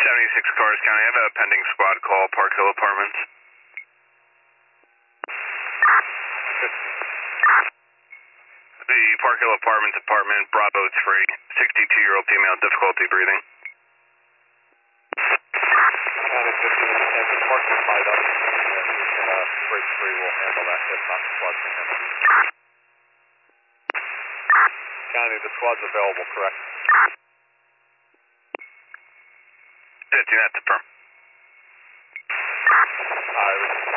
76 Cars County. I have a pending squad call, Park Hill Apartments. The Park Hill Apartments apartment, Bravo 3, 62-year-old female, difficulty breathing. County 15, and the park is light up, and bridge 3 will handle that if not the squad can handle it. County, the squad's available, correct? 15, that's the firm.